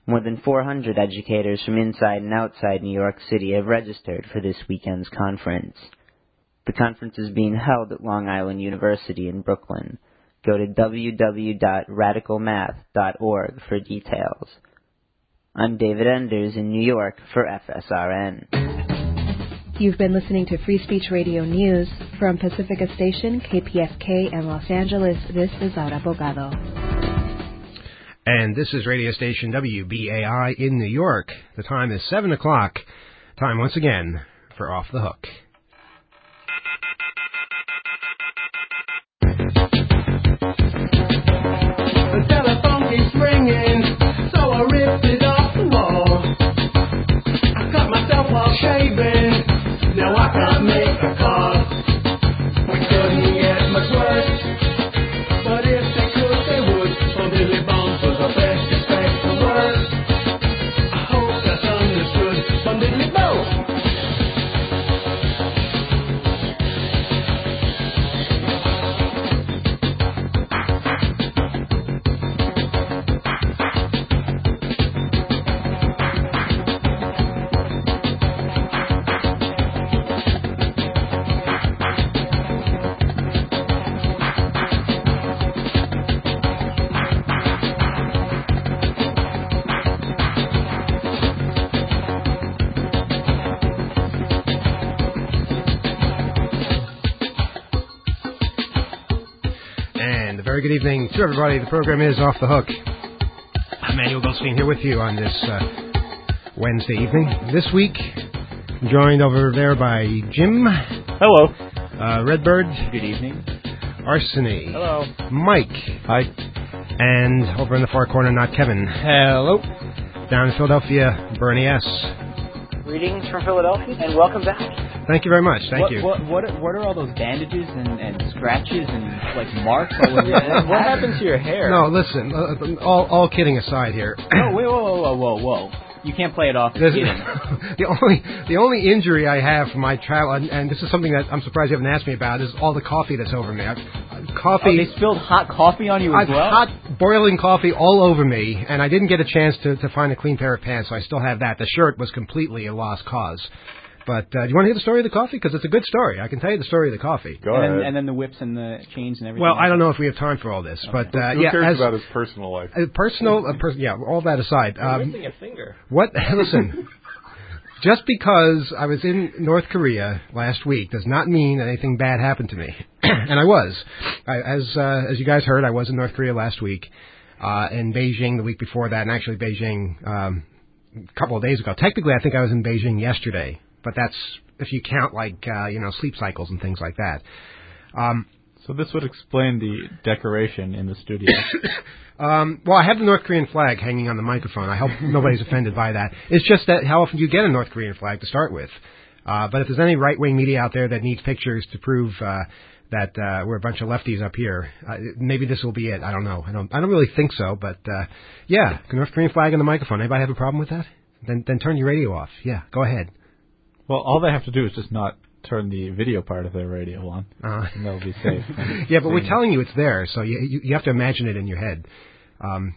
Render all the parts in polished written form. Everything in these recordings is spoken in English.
More than 400 educators from inside and outside New York City have registered for this weekend's conference. The conference is being held at Long Island University in Brooklyn. Go to www.radicalmath.org for details. I'm David Enders in New York for FSRN. You've been listening to Free Speech Radio News from Pacifica Station, KPFK in Los Angeles. This is Laura Bogado. And this is radio station WBAI in New York. The time is 7 o'clock. Time once again for Off the Hook. The telephone keeps ringing, so I ripped it off the wall. I cut myself while shaving, now I can't make a call. We couldn't get much worse, but if they could, they would. So Billy Bones was the best respect the worst. I hope that's understood from Billy Bones. Very good evening to everybody. The program is Off the Hook. I'm Manuel Goldstein here with you on this Wednesday evening. This week, I'm joined over there by Jim. Hello. Redbird. Good evening. Arseny. Hello. Mike. Hi. And over in the far corner, not Kevin. Hello. Down in Philadelphia, Bernie S. Greetings from Philadelphia, and welcome back. Thank you very much. Thank you. What are all those bandages and scratches and like marks all over your head? What happened to your hair? No, listen. All kidding aside here. Oh, wait, whoa! You can't play it off as kidding. the only injury I have from my travel, and this is something that I'm surprised you haven't asked me about, is all the coffee that's over me. Coffee. Oh, they spilled hot coffee on you as well? Hot boiling coffee all over me, and I didn't get a chance to find a clean pair of pants, so I still have that. The shirt was completely a lost cause. But do you want to hear the story of the coffee? Because it's a good story. I can tell you the story of the coffee. Go ahead. And then the whips and the chains and everything. Well, I don't know if we have time for all this. Okay. But who cares about his personal life? All that aside. You're missing a finger. What? Listen, just because I was in North Korea last week does not mean that anything bad happened to me. And I was. As you guys heard, I was in North Korea last week, in Beijing the week before that, and actually Beijing a couple of days ago. Technically, I think I was in Beijing yesterday. But that's if you count sleep cycles and things like that. So this would explain the decoration in the studio. Well, I have the North Korean flag hanging on the microphone. I hope nobody's offended by that. It's just that how often do you get a North Korean flag to start with? But if there's any right-wing media out there that needs pictures to prove that we're a bunch of lefties up here, maybe this will be it. I don't know. I don't really think so. But yeah, North Korean flag on the microphone. Anybody have a problem with that? Then turn your radio off. Yeah, go ahead. Well, all they have to do is just not turn the video part of their radio on, and they'll be safe. Yeah, but we're telling you it's there, so you have to imagine it in your head. And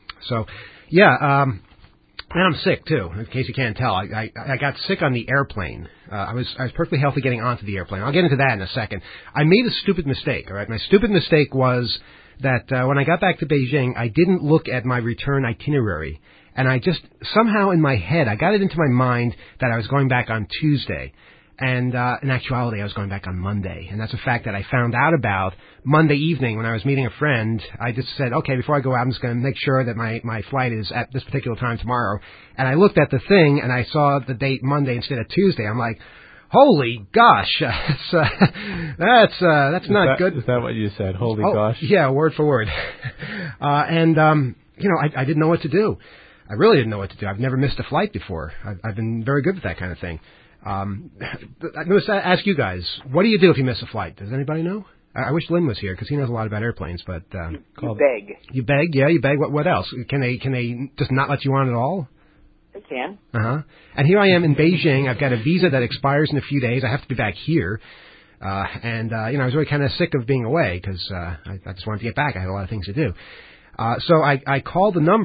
I'm sick too, in case you can't tell. I got sick on the airplane. I was perfectly healthy getting onto the airplane. I'll get into that in a second. I made a stupid mistake. All right, my stupid mistake was that when I got back to Beijing, I didn't look at my return itinerary. And I just, somehow in my head, I got it into my mind that I was going back on Tuesday. And in actuality, I was going back on Monday. And that's a fact that I found out about Monday evening when I was meeting a friend. I just said, okay, before I go out, I'm just going to make sure that my flight is at this particular time tomorrow. And I looked at the thing, and I saw the date Monday instead of Tuesday. I'm like, holy gosh, that's not good. Is that what you said? Holy gosh? Yeah, word for word. I didn't know what to do. I really didn't know what to do. I've never missed a flight before. I've been very good with that kind of thing. I'm going to ask you guys, what do you do if you miss a flight? Does anybody know? I wish Lynn was here because he knows a lot about airplanes. But you beg. You beg? Yeah, you beg. What else? Can they just not let you on at all? They can. And here I am in Beijing. I've got a visa that expires in a few days. I have to be back here. I was really kind of sick of being away because I just wanted to get back. I had a lot of things to do. So I called the number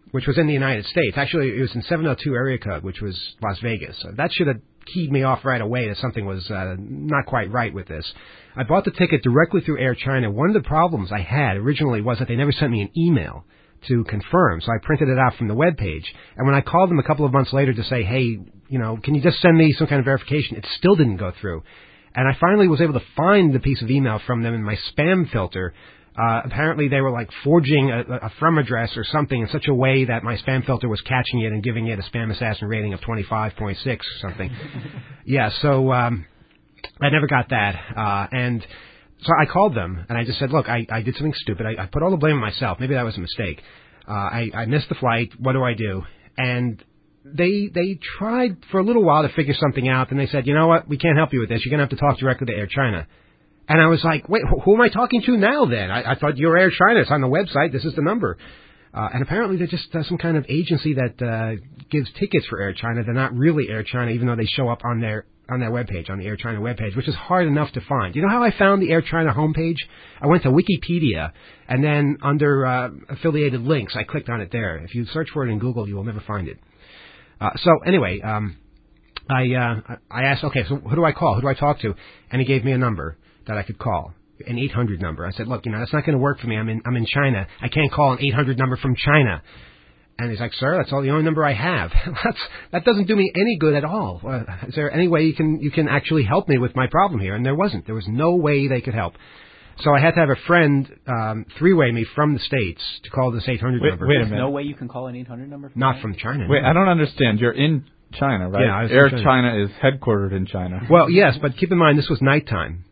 which was in the United States. Actually, it was in 702 area code, which was Las Vegas. So that should have keyed me off right away that something was not quite right with this. I bought the ticket directly through Air China. One of the problems I had originally was that they never sent me an email to confirm, so I printed it out from the web page. And when I called them a couple of months later to say, hey, can you just send me some kind of verification, it still didn't go through. And I finally was able to find the piece of email from them in my spam filter. Apparently they were like forging a from address or something in such a way that my spam filter was catching it and giving it a spam assassin rating of 25.6 or something. Yeah, so I never got that. And so I called them and I just said, look, I did something stupid. I put all the blame on myself. Maybe that was a mistake. I missed the flight. What do I do? And they tried for a little while to figure something out. And they said, you know what? We can't help you with this. You're going to have to talk directly to Air China. And I was like, wait, who am I talking to now then? I thought you were Air China. It's on the website. This is the number. And apparently they're just some kind of agency that gives tickets for Air China. They're not really Air China, even though they show up on their webpage, on the Air China webpage, which is hard enough to find. You know how I found the Air China homepage? I went to Wikipedia, and then under affiliated links, I clicked on it there. If you search for it in Google, you will never find it. So anyway, I asked, okay, so who do I call? Who do I talk to? And he gave me a number that I could call, an 800 number. I said, look, that's not going to work for me. I'm in China. I can't call an 800 number from China. And he's like, sir, that's the only number I have. That doesn't do me any good at all. Is there any way you can actually help me with my problem here? And there wasn't. There was no way they could help. So I had to have a friend three-way me from the States to call this 800 number. Wait a minute. There's no way you can call an 800 number from Not from China. Wait, I don't understand. You're in China, right? Yeah, Air China is headquartered in China. Well, yes, but keep in mind this was nighttime.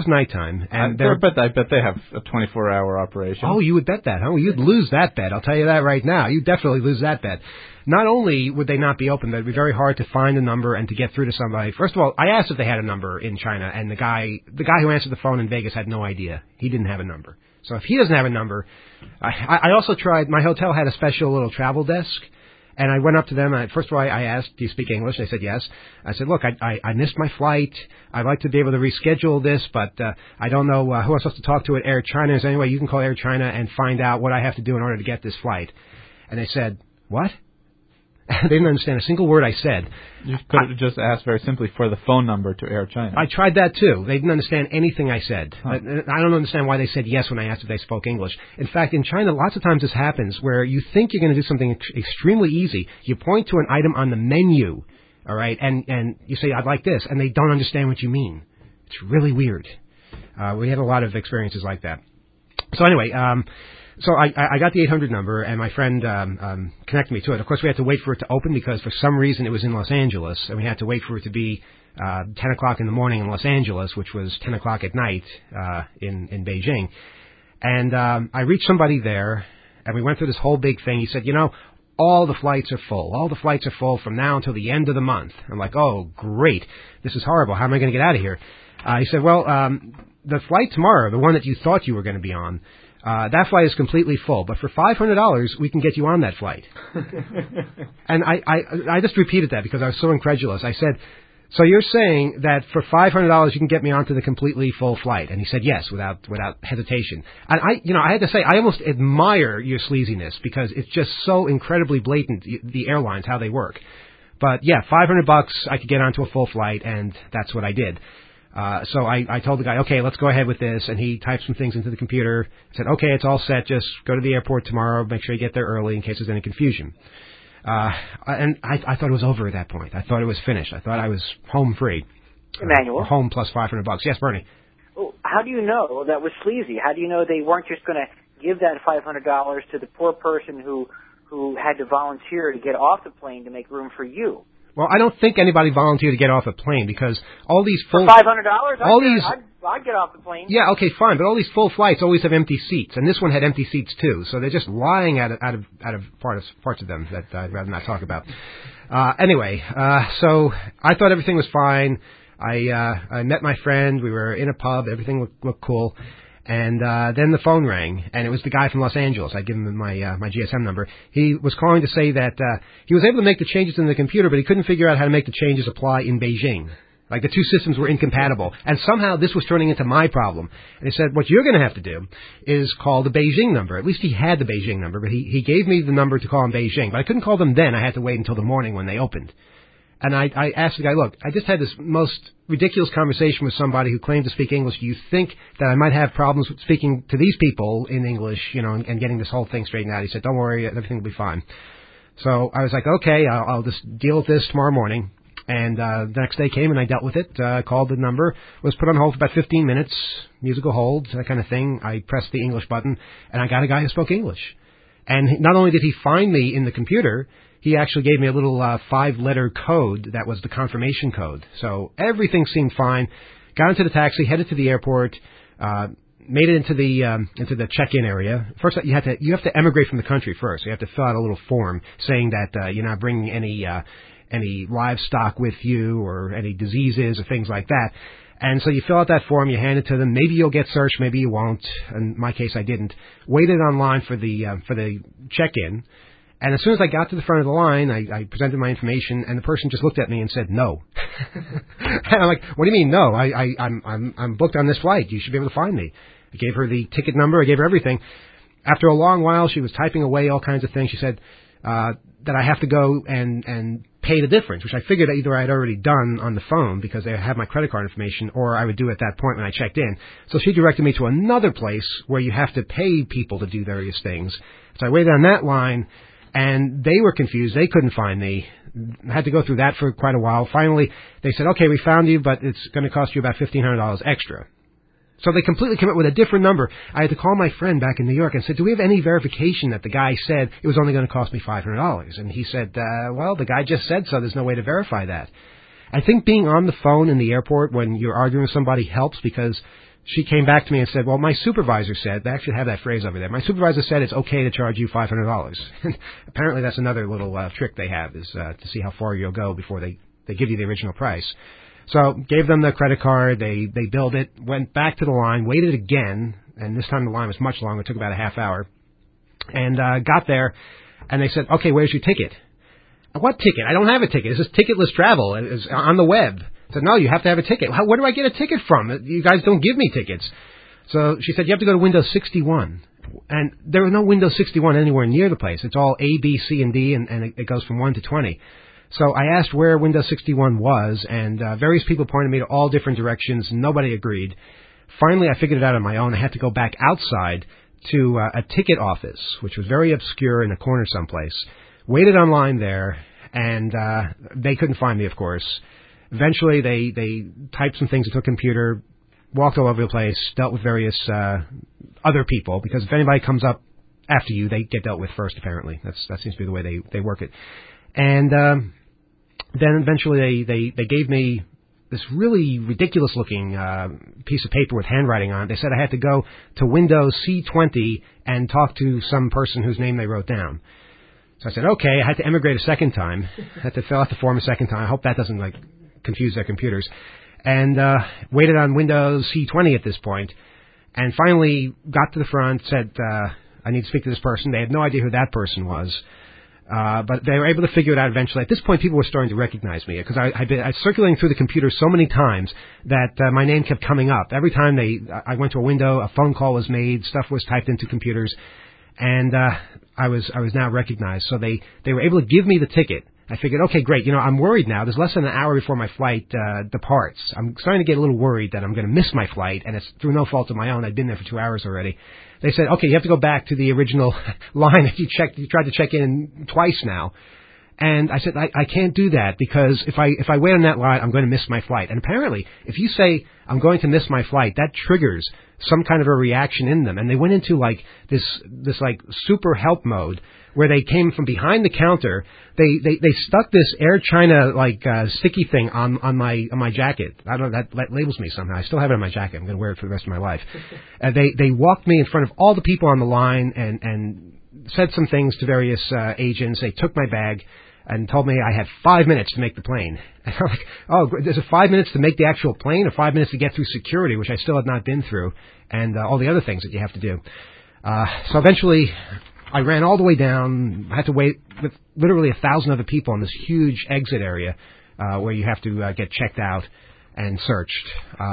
And I bet they have a 24-hour operation. Oh, you would bet that, huh? Well, you'd lose that bet. I'll tell you that right now. You'd definitely lose that bet. Not only would they not be open, but it would be very hard to find a number and to get through to somebody. First of all, I asked if they had a number in China, and the guy who answered the phone in Vegas had no idea. He didn't have a number. So if he doesn't have a number, I also tried. My hotel had a special little travel desk. And I went up to them. First of all, I asked, do you speak English? They said yes. I said, look, I missed my flight. I'd like to be able to reschedule this, but I don't know who I'm supposed to talk to at Air China. Is there any way you can call Air China and find out what I have to do in order to get this flight? And they said, what? They didn't understand a single word I said. You could have just asked very simply for the phone number to Air China. I tried that too. They didn't understand anything I said. Huh. I don't understand why they said yes when I asked if they spoke English. In fact, in China, lots of times this happens where you think you're going to do something extremely easy. You point to an item on the menu, all right, and you say, I'd like this, and they don't understand what you mean. It's really weird. We had a lot of experiences like that. So anyway, so I got the 800 number, and my friend connected me to it. Of course, we had to wait for it to open because for some reason it was in Los Angeles, and we had to wait for it to be 10 o'clock in the morning in Los Angeles, which was 10 o'clock at night in Beijing. And I reached somebody there, and we went through this whole big thing. He said, all the flights are full. All the flights are full from now until the end of the month. I'm like, oh, great. This is horrible. How am I going to get out of here? He said, well, the flight tomorrow, the one that you thought you were going to be on, that flight is completely full, but for $500, we can get you on that flight. And I just repeated that because I was so incredulous. I said, so you're saying that for $500 you can get me onto the completely full flight? And he said yes, without hesitation. And I had to say, I almost admire your sleaziness because it's just so incredibly blatant, the airlines, how they work. But yeah, $500, I could get onto a full flight, and that's what I did. So I told the guy, okay, let's go ahead with this, and he typed some things into the computer, said, okay, it's all set, just go to the airport tomorrow, make sure you get there early in case there's any confusion. And I thought it was over at that point. I thought it was finished. I thought I was home free. Emmanuel? Or home plus $500. Yes, Bernie? Well, how do you know that was sleazy? How do you know they weren't just going to give that $500 to the poor person who had to volunteer to get off the plane to make room for you? Well, I don't think anybody volunteered to get off a plane because all these full... For $500? I'd get off the plane. Yeah, okay, fine, but all these full flights always have empty seats, and this one had empty seats too, so they're just lying out of parts of them that I'd rather not talk about. Anyway, so I thought everything was fine. I met my friend. We were in a pub. Everything looked cool. And then the phone rang, and it was the guy from Los Angeles. I gave him my GSM number. He was calling to say that he was able to make the changes in the computer, but he couldn't figure out how to make the changes apply in Beijing. Like the two systems were incompatible. And somehow this was turning into my problem. And he said, what you're going to have to do is call the Beijing number. At least he had the Beijing number, but he gave me the number to call in Beijing. But I couldn't call them then. I had to wait until the morning when they opened. And I asked the guy, look, I just had this most ridiculous conversation with somebody who claimed to speak English. Do you think that I might have problems with speaking to these people in English, and getting this whole thing straightened out? He said, don't worry, everything will be fine. So I was like, okay, I'll just deal with this tomorrow morning. And the next day came and I dealt with it, called the number, was put on hold for about 15 minutes, musical hold, that kind of thing. I pressed the English button, and I got a guy who spoke English. And not only did he find me in the computer, he actually gave me a little 5-letter code that was the confirmation code. So everything seemed fine. Got into the taxi, headed to the airport, made it into the check-in area. First, you have to emigrate from the country first. You have to fill out a little form saying that you're not bringing any livestock with you or any diseases or things like that. And so you fill out that form, you hand it to them. Maybe you'll get searched, maybe you won't. In my case, I didn't. Waited online for the check-in. And as soon as I got to the front of the line, I presented my information, and the person just looked at me and said, no. And I'm like, what do you mean, no? I'm booked on this flight. You should be able to find me. I gave her the ticket number. I gave her everything. After a long while, she was typing away all kinds of things. She said that I have to go and pay the difference, which I figured either I had already done on the phone because they had my credit card information, or I would do at that point when I checked in. So she directed me to another place where you have to pay people to do various things. So I waited on that line, and they were confused. They couldn't find me. I had to go through that for quite a while. Finally, they said, okay, we found you, but it's going to cost you about $1,500 extra. So they completely came up with a different number. I had to call my friend back in New York and said, do we have any verification that the guy said it was only going to cost me $500? And he said, well, the guy just said so. There's no way to verify that. I think being on the phone in the airport when you're arguing with somebody helps, because she came back to me and said, well, my supervisor said, they actually have that phrase over there, my supervisor said it's okay to charge you $500. Apparently that's another little trick they have, is to see how far you'll go before they give you the original price. So gave them the credit card, they billed it, went back to the line, waited again, and this time the line was much longer, it took about a half hour, and got there, and they said, okay, where's your ticket? What ticket? I don't have a ticket. This is ticketless travel. It's on the web. I said, no, you have to have a ticket. Where do I get a ticket from? You guys don't give me tickets. So she said, you have to go to Windows 61. And there was no Windows 61 anywhere near the place. It's all A, B, C, and D, and it goes from 1 to 20. So I asked where Windows 61 was, and various people pointed me to all different directions. Nobody agreed. Finally, I figured it out on my own. I had to go back outside to a ticket office, which was very obscure in a corner someplace. Waited online there, and they couldn't find me, of course. Eventually, they typed some things into a computer, walked all over the place, dealt with various other people, because if anybody comes up after you, they get dealt with first, apparently. That seems to be the way they work it. And then eventually they gave me this really ridiculous-looking piece of paper with handwriting on it. They said I had to go to Windows C20 and talk to some person whose name they wrote down. So I said, okay. I had to emigrate a second time. I had to fill out the form a second time. I hope that doesn't confuse their computers. And waited on Windows C20 at this point. And finally got to the front, said, I need to speak to this person. They had no idea who that person was. But they were able to figure it out eventually. At this point, people were starting to recognize me because I was circulating through the computer so many times that my name kept coming up. Every time I went to a window, a phone call was made, stuff was typed into computers, and I was now recognized. So they were able to give me the ticket. I figured, okay, great. I'm worried now. There's less than an hour before my flight departs. I'm starting to get a little worried that I'm going to miss my flight, and it's through no fault of my own. I'd been there for 2 hours already. They said, okay, you have to go back to the original line that you tried to check in twice now. And I said, I can't do that because if I wait on that line, I'm going to miss my flight. And apparently, if you say I'm going to miss my flight, that triggers some kind of a reaction in them. And they went into this super help mode where they came from behind the counter. They stuck this Air China sticky thing on my jacket. I don't know, that labels me somehow. I still have it on my jacket. I'm going to wear it for the rest of my life. They walked me in front of all the people on the line and said some things to various agents. They took my bag and told me I had 5 minutes to make the plane. And I'm like, oh, there's 5 minutes to make the actual plane, or 5 minutes to get through security, which I still had not been through, and all the other things that you have to do. So eventually, I ran all the way down. I had to wait with literally 1,000 other people in this huge exit area where you have to get checked out. and searched.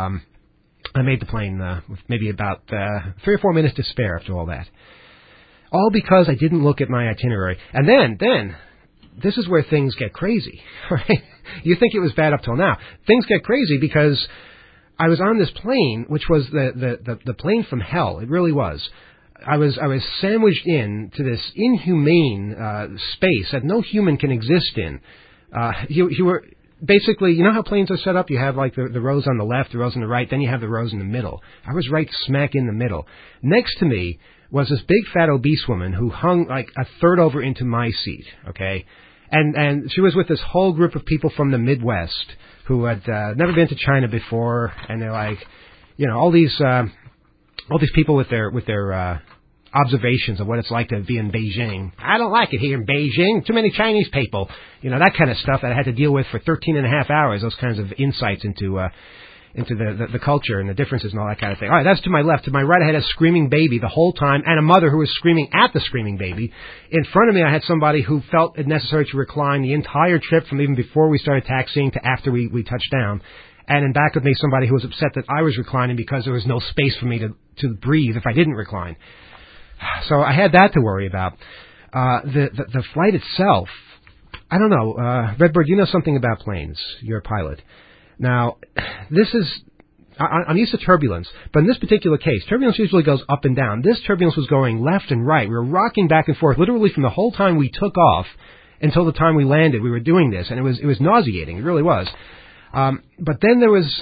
I made the plane with maybe about 3 or 4 minutes to spare after all that. All because I didn't look at my itinerary. And then, this is where things get crazy, right? You think it was bad up till now. Things get crazy because I was on this plane, which was the plane from hell. It really was. I was sandwiched in to this inhumane space that no human can exist in. You were basically, you know how planes are set up? You have like the rows on the left, the rows on the right, then you have the rows in the middle. I was right smack in the middle. Next to me was this big fat obese woman who hung like a third over into my seat, okay? And she was with this whole group of people from the Midwest who had never been to China before, and they're like, you know, all these people with their observations of what it's like to be in Beijing. I don't like it here in Beijing. Too many Chinese people. You know, that kind of stuff that I had to deal with for 13 and a half hours, those kinds of insights into the culture and the differences and all that kind of thing. All right, that's to my left. To my right, I had a screaming baby the whole time and a mother who was screaming at the screaming baby. In front of me, I had somebody who felt it necessary to recline the entire trip from even before we started taxiing to after we touched down. And in back of me, somebody who was upset that I was reclining because there was no space for me to breathe if I didn't recline. So I had that to worry about. The flight itself, I don't know. Redbird, you know something about planes. You're a pilot. Now, this is, I'm used to turbulence, but in this particular case, turbulence usually goes up and down. This turbulence was going left and right. We were rocking back and forth literally from the whole time we took off until the time we landed. We were doing this, and it was nauseating. It really was. But then there was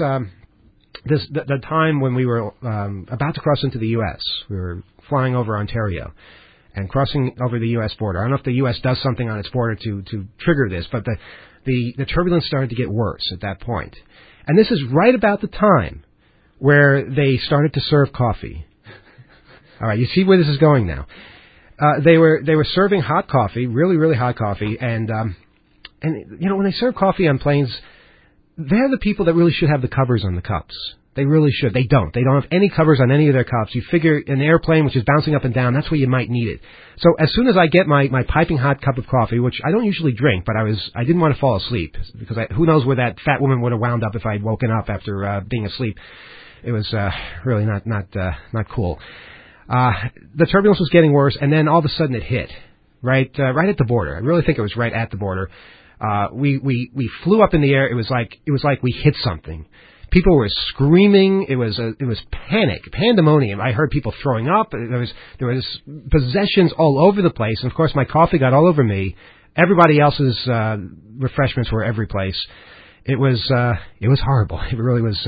the time when we were about to cross into the U.S. We were flying over Ontario and crossing over the U.S. border. I don't know if the U.S. does something on its border to trigger this, but the turbulence started to get worse at that point. And this is right about the time where they started to serve coffee. All right, you see where this is going now. They were serving hot coffee, really, really hot coffee, and you know, when they serve coffee on planes, they're the people that really should have the covers on the cups. They really should. They don't. They don't have any covers on any of their cups. You figure an airplane which is bouncing up and down, that's where you might need it. So as soon as I get my piping hot cup of coffee, which I don't usually drink, but I didn't want to fall asleep because who knows where that fat woman would have wound up if I'd woken up after being asleep. It was really not cool. The turbulence was getting worse, and then all of a sudden it hit right at the border. I really think it was right at the border. We flew up in the air. It was like we hit something. People were screaming. It was panic, pandemonium. I heard people throwing up. There was possessions all over the place. And of course, my coffee got all over me. Everybody else's refreshments were every place. It was horrible. It really was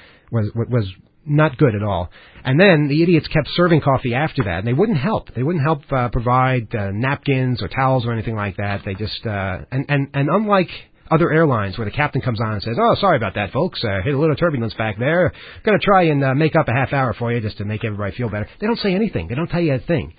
not good at all. And then the idiots kept serving coffee after that, and they wouldn't help. They wouldn't help provide napkins or towels or anything like that. They just and unlike other airlines where the captain comes on and says, "Oh, sorry about that, folks. Hit a little turbulence back there. Going to try and make up a half hour for you just to make everybody feel better." They don't say anything. They don't tell you a thing.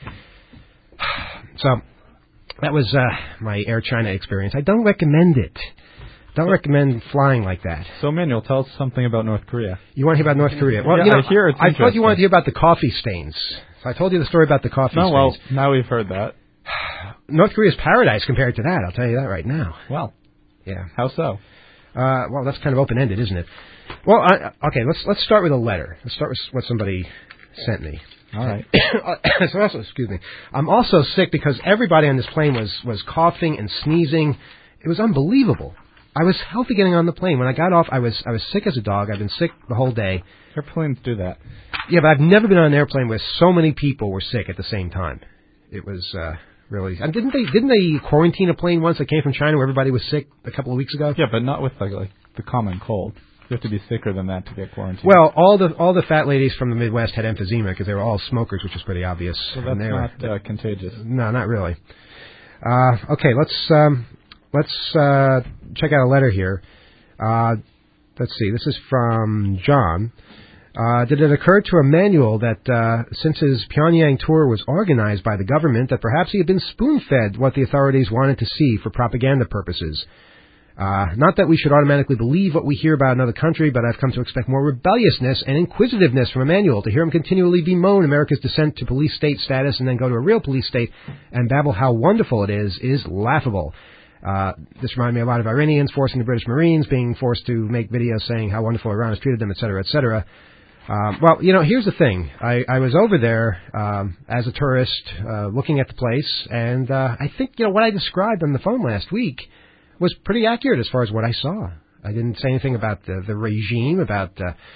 So that was my Air China experience. I don't recommend it. Don't recommend flying like that. So, Manuel, tell us something about North Korea. You want to hear about North Korea? Well, yeah, you know, I hear it's I thought you wanted to hear about the coffee stains. So I told you the story about the coffee stains. Well, now we've heard that. North Korea's paradise compared to that, I'll tell you that right now. Well, yeah. How so? Well, that's kind of open-ended, isn't it? Well, okay, let's start with a letter. Let's start with what somebody sent me. All right. So also, excuse me. I'm also sick because everybody on this plane was coughing and sneezing. It was unbelievable. I was healthy getting on the plane. When I got off, I was sick as a dog. I've been sick the whole day. Airplanes do that. Yeah, but I've never been on an airplane where so many people were sick at the same time. It was really. And didn't they quarantine a plane once that came from China where everybody was sick a couple of weeks ago? Yeah, but not with like the common cold. You have to be sicker than that to get quarantined. Well, all the fat ladies from the Midwest had emphysema because they were all smokers, which was pretty obvious. So that's not contagious. No, not really. Okay, let's check out a letter here. Let's see. This is from John. Did it occur to Emmanuel that since his Pyongyang tour was organized by the government, that perhaps he had been spoon-fed what the authorities wanted to see for propaganda purposes? Not that we should automatically believe what we hear about another country, but I've come to expect more rebelliousness and inquisitiveness from Emmanuel. To hear him continually bemoan America's descent to police state status and then go to a real police state and babble how wonderful it is laughable. This reminded me a lot of Iranians forcing the British Marines, being forced to make videos saying how wonderful Iran has treated them, et cetera, et cetera. Well, here's the thing. I was over there as a tourist looking at the place, and I think, what I described on the phone last week was pretty accurate as far as what I saw. I didn't say anything about the regime, about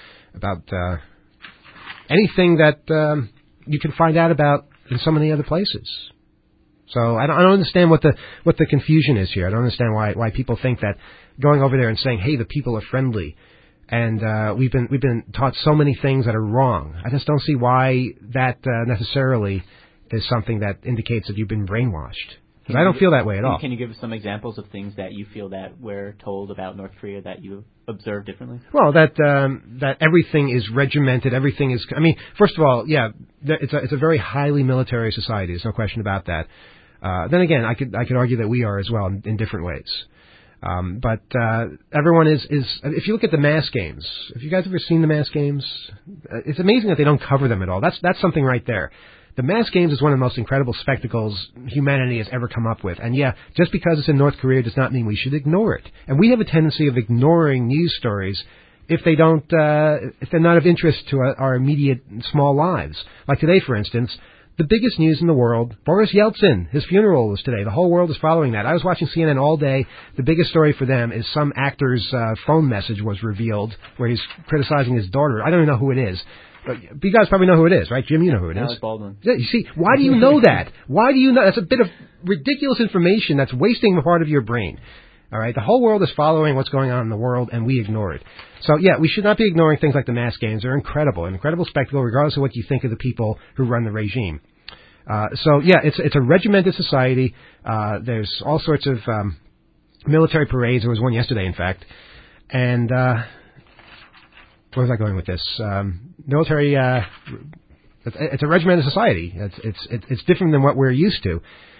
anything that you can find out about in so many other places. So I don't understand what the confusion is here. I don't understand why people think that going over there and saying, hey, the people are friendly, and we've been taught so many things that are wrong. I just don't see why that necessarily is something that indicates that you've been brainwashed. Because I don't feel that way at all. Can you give us some examples of things that you feel that we're told about North Korea that you observe differently? Well, that everything is regimented. Everything is. I mean, first of all, yeah, it's a very highly military society. There's no question about that. Then again, I could argue that we are as well in different ways. But everyone is. If you look at the mass games, have you guys ever seen the mass games? It's amazing that they don't cover them at all. That's something right there. The mass games is one of the most incredible spectacles humanity has ever come up with. And yeah, just because it's in North Korea does not mean we should ignore it. And we have a tendency of ignoring news stories if they don't, if they're not of interest to our immediate small lives. Like today, for instance, the biggest news in the world, Boris Yeltsin, his funeral was today. The whole world is following that. I was watching CNN all day. The biggest story for them is some actor's phone message was revealed where he's criticizing his daughter. I don't even know who it is. But you guys probably know who it is, right? Jim, you know who it is. Alec Baldwin. Yeah, you see, why do you know that? Why do you know? That's a bit of ridiculous information that's wasting a part of your brain. All right? The whole world is following what's going on in the world, and we ignore it. So, yeah, we should not be ignoring things like the mass games. They're incredible, an incredible spectacle, regardless of what you think of the people who run the regime. So, yeah, it's a regimented society. There's all sorts of military parades. There was one yesterday, in fact. And where was I going with this? Military. It's a regimented society. It's different than what we're used to.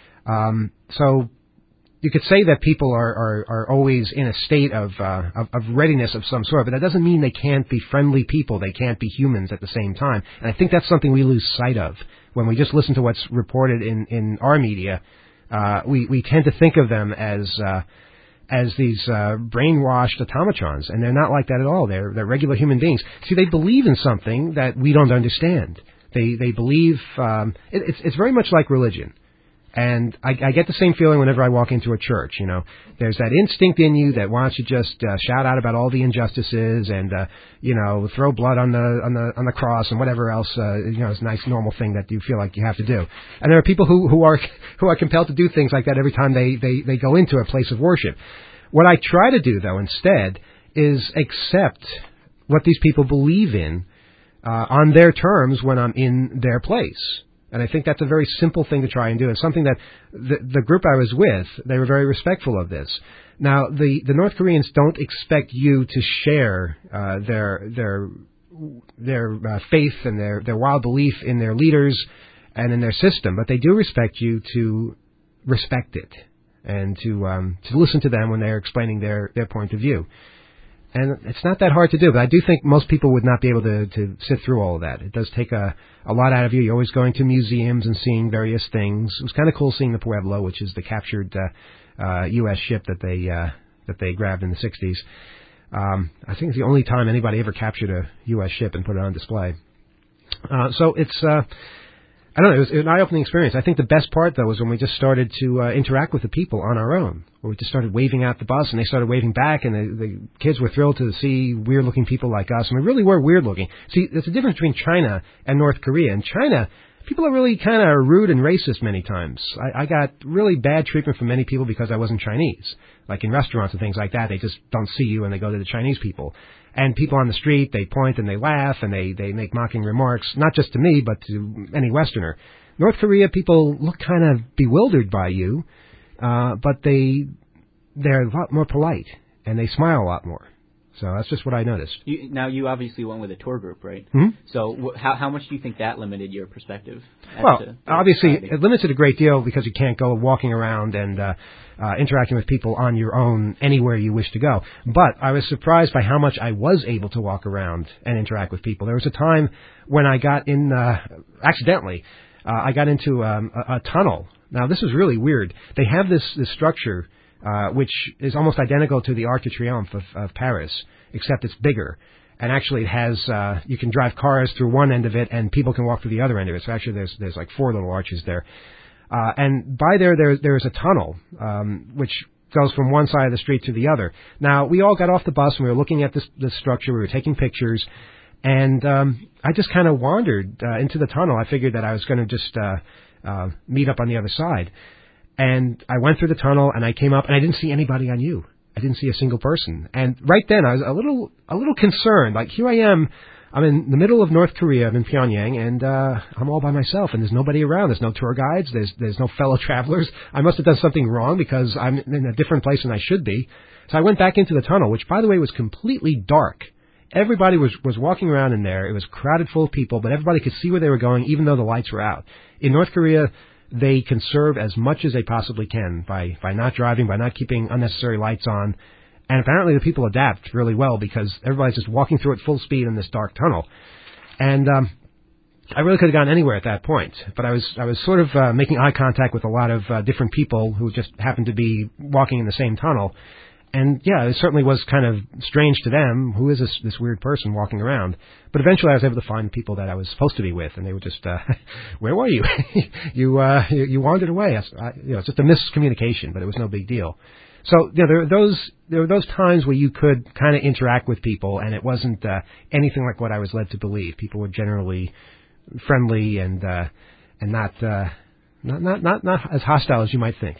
So you could say that people are always in a state of readiness of some sort, but that doesn't mean they can't be friendly people. They can't be humans at the same time. And I think that's something we lose sight of when we just listen to what's reported in our media. We tend to think of them as these brainwashed automatons, and they're not like that at all. They're regular human beings. See, they believe in something that we don't understand. They believe it's very much like religion. And I get the same feeling whenever I walk into a church. There's that instinct in you that wants to just shout out about all the injustices and throw blood on the cross and whatever else is a nice normal thing that you feel like you have to do. And there are people who are compelled to do things like that every time they go into a place of worship. What I try to do though instead is accept what these people believe in on their terms when I'm in their place. And I think that's a very simple thing to try and do. It's something that the group I was with, they were very respectful of this. Now, the North Koreans don't expect you to share their faith and their wild belief in their leaders and in their system, but they do expect you to respect it and to listen to them when they're explaining their point of view. And it's not that hard to do, but I do think most people would not be able to sit through all of that. It does take a lot out of you. You're always going to museums and seeing various things. It was kind of cool seeing the Pueblo, which is the captured U.S. ship that they grabbed in the 60s. I think it's the only time anybody ever captured a U.S. ship and put it on display. So it's I don't know, it was an eye-opening experience. I think the best part, though, was when we just started to interact with the people on our own. Where we just started waving out the bus, and they started waving back, and the kids were thrilled to see weird-looking people like us. And we really were weird-looking. See, there's a difference between China and North Korea. In China, people are really kind of rude and racist many times. I got really bad treatment from many people because I wasn't Chinese. Like in restaurants and things like that, they just don't see you and they go to the Chinese people. And people on the street, they point and they laugh and they make mocking remarks, not just to me, but to any Westerner. North Korea, people look kind of bewildered by you, but they're a lot more polite and they smile a lot more. So that's just what I noticed. You obviously went with a tour group, right? Mm-hmm. So how much do you think that limited your perspective? Well, obviously it limits it a great deal because you can't go walking around and interacting with people on your own anywhere you wish to go. But I was surprised by how much I was able to walk around and interact with people. There was a time when I got in, accidentally, I got into a tunnel. Now, this was really weird. They have this structure which is almost identical to the Arc de Triomphe of Paris, except it's bigger. And actually it has, you can drive cars through one end of it and people can walk through the other end of it. So actually there's like 4 little arches there. And by there's a tunnel, which goes from one side of the street to the other. Now, we all got off the bus and we were looking at this structure. We were taking pictures. And I just kind of wandered into the tunnel. I figured that I was going to just meet up on the other side. And I went through the tunnel and I came up and I didn't see anybody I knew. I didn't see a single person. And right then I was a little concerned. Like, here I am. I'm in the middle of North Korea. I'm in Pyongyang, and I'm all by myself, and there's nobody around. There's no tour guides. There's no fellow travelers. I must have done something wrong because I'm in a different place than I should be. So I went back into the tunnel, which, by the way, was completely dark. Everybody was walking around in there. It was crowded full of people, but everybody could see where they were going, even though the lights were out. In North Korea, they conserve as much as they possibly can by not driving, by not keeping unnecessary lights on. And apparently the people adapt really well because everybody's just walking through at full speed in this dark tunnel. And I really could have gone anywhere at that point. But I was sort of making eye contact with a lot of different people who just happened to be walking in the same tunnel. And yeah, it certainly was kind of strange to them. Who is this weird person walking around? But eventually I was able to find the people that I was supposed to be with, and they were just, where were you? you wandered away. It's just a miscommunication, but it was no big deal. So there were those times where you could kind of interact with people, and it wasn't anything like what I was led to believe. People were generally friendly and not as hostile as you might think.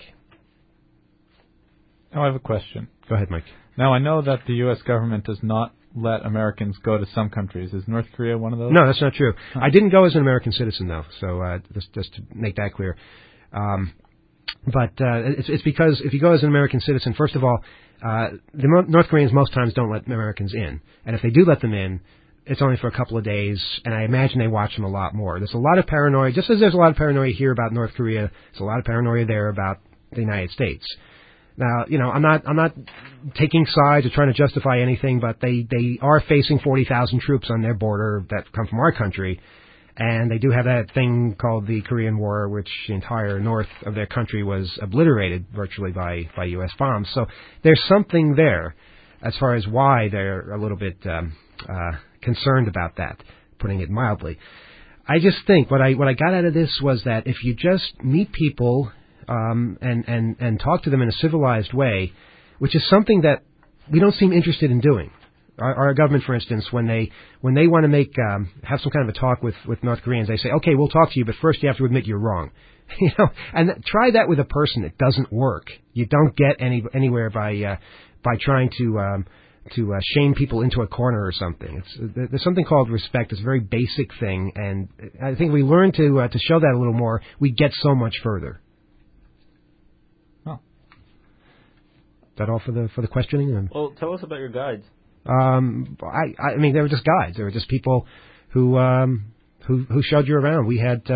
Now I have a question. Go ahead, Mike. Now I know that the U.S. government does not let Americans go to some countries. Is North Korea one of those? No, that's not true. I didn't go as an American citizen, though. So just to make that clear. But it's because if you go as an American citizen, first of all, the North Koreans most times don't let Americans in. And if they do let them in, it's only for a couple of days, and I imagine they watch them a lot more. There's a lot of paranoia. Just as there's a lot of paranoia here about North Korea, there's a lot of paranoia there about the United States. Now, I'm not taking sides or trying to justify anything, but they are facing 40,000 troops on their border that come from our country. And they do have that thing called the Korean War, which the entire north of their country was obliterated virtually by U.S. bombs. So there's something there as far as why they're a little bit concerned about that, putting it mildly. I just think what I got out of this was that if you just meet people and talk to them in a civilized way, which is something that we don't seem interested in doing. Our government, for instance, when they want to have some kind of a talk with North Koreans, they say, okay, we'll talk to you, but first you have to admit you're wrong. And try that with a person. It doesn't work. You don't get anywhere by trying to shame people into a corner or something. There's something called respect. It's a very basic thing, and I think we learn to show that a little more. We get so much further. Oh. Is that all for the questioning? Well, tell us about your guides. I mean, they were just guides. They were just people who showed you around. We had,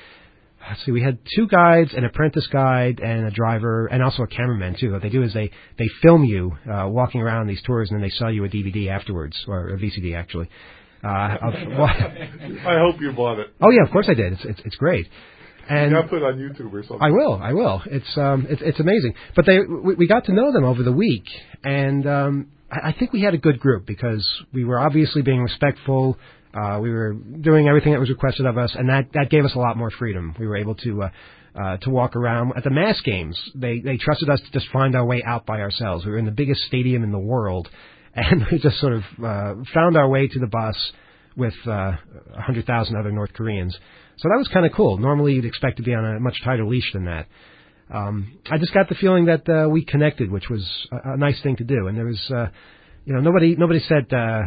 we had 2 guides, an apprentice guide, and a driver, and also a cameraman too. What they do is they film you walking around these tours, and then they sell you a DVD afterwards, or a VCD actually. I hope you bought it. Oh yeah, of course I did. It's great. And you got to put it on YouTube or something. I will. It's amazing. But we got to know them over the week, and I think we had a good group because we were obviously being respectful. We were doing everything that was requested of us, and that gave us a lot more freedom. We were able to walk around. At the mass games, they trusted us to just find our way out by ourselves. We were in the biggest stadium in the world, and we just sort of found our way to the bus with 100,000 other North Koreans. So that was kind of cool. Normally you'd expect to be on a much tighter leash than that. I just got the feeling that we connected, which was a nice thing to do. And there was, nobody said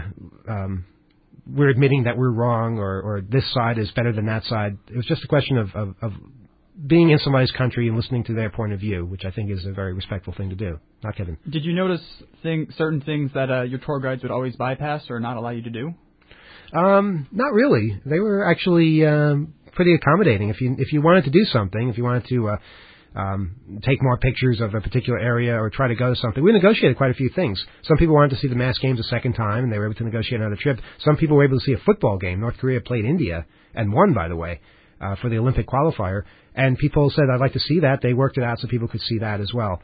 we're admitting that we're wrong or this side is better than that side. It was just a question of being in somebody's country and listening to their point of view, which I think is a very respectful thing to do. Not Kevin. Did you notice certain things that your tour guides would always bypass or not allow you to do? Not really. They were actually pretty accommodating. If you wanted to do something, if you wanted to take more pictures of a particular area or try to go to something, we negotiated quite a few things. Some people wanted to see the mass games a second time, and they were able to negotiate another trip. Some people were able to see a football game. North Korea played India and won, by the way, for the Olympic qualifier. And people said, I'd like to see that. They worked it out so people could see that as well.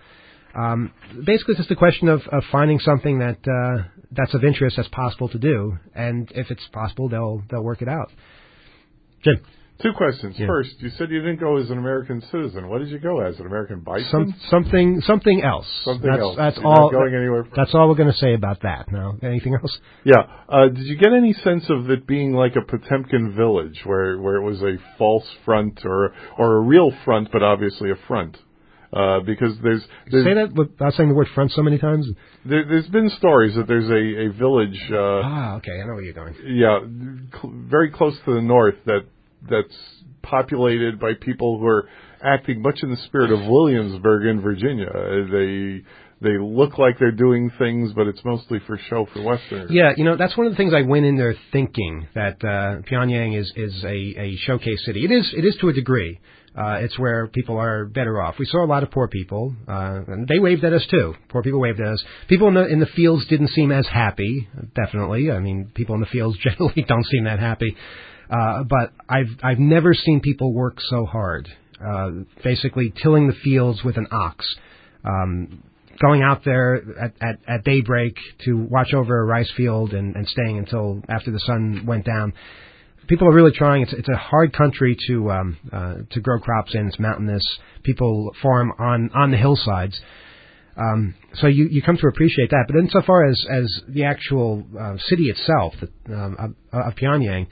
Basically, it's just a question of finding something that's of interest that's possible to do, and if it's possible, they'll work it out. Jim. 2 questions. Yeah. First, you said you didn't go as an American citizen. What did you go as? An American bison? Something else. Something else. That's You're all. Not going anywhere. That's all we're going to say about that. No, anything else? Yeah. Did you get any sense of it being like a Potemkin village, where it was a false front or a real front, but obviously a front? Because there's say that without saying the word front so many times. There's been stories that there's a village. Okay, I know where you're going. Yeah, very close to the north that's populated by people who are acting much in the spirit of Williamsburg in Virginia. They look like they're doing things, but it's mostly for show for Westerners. Yeah, that's one of the things I went in there thinking, that Pyongyang is a showcase city. It is to a degree. It's where people are better off. We saw a lot of poor people, and they waved at us too. Poor people waved at us. People in the fields didn't seem as happy, definitely. I mean, people in the fields generally don't seem that happy. But I've never seen people work so hard. Basically tilling the fields with an ox. Going out there at daybreak to watch over a rice field and staying until after the sun went down. People are really trying. It's a hard country to grow crops in. It's mountainous. People farm on the hillsides. So you come to appreciate that. But insofar as the actual city itself of Pyongyang,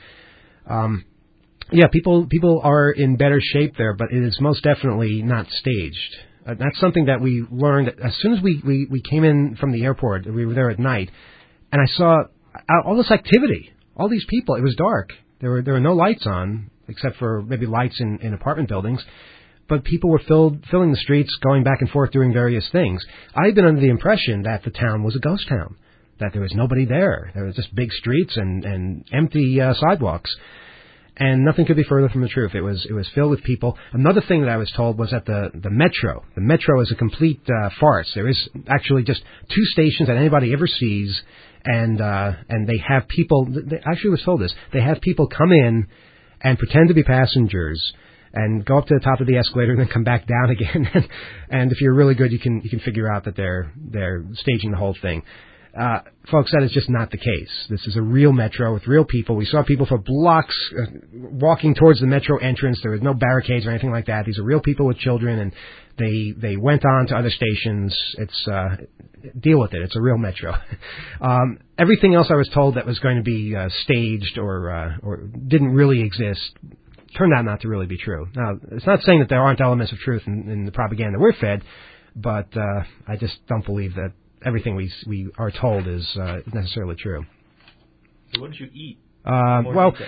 people are in better shape there, but it is most definitely not staged. That's something that we learned as soon as we came in from the airport. We were there at night, and I saw all this activity, all these people. It was dark. There were no lights on, except for maybe lights in apartment buildings. But people were filling the streets, going back and forth, doing various things. I had been under the impression that the town was a ghost town, that there was nobody there. There was just big streets and empty sidewalks. And nothing could be further from the truth. It was filled with people. Another thing that I was told was that the metro. The metro is a complete farce. There is actually just 2 stations that anybody ever sees, and they have people. They actually was told this. They have people come in and pretend to be passengers and go up to the top of the escalator and then come back down again. And if you're really good, you can figure out that they're staging the whole thing. Folks, that is just not the case. This is a real metro with real people. We saw people for blocks walking towards the metro entrance. There was no barricades or anything like that. These are real people with children, and they went on to other stations. It's deal with it. It's a real metro. Everything else I was told that was going to be staged or didn't really exist turned out not to really be true. Now, it's not saying that there aren't elements of truth in the propaganda we're fed, but I just don't believe that everything we are told is necessarily true. So what did you eat? I don't want